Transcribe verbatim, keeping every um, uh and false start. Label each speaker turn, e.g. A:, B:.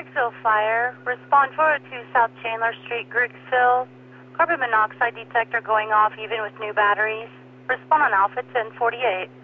A: Grigsville Fire. Respond four oh two South Chandler Street, Grigsville. Carbon monoxide detector going off even with new batteries. Respond on Alpha ten forty-eight.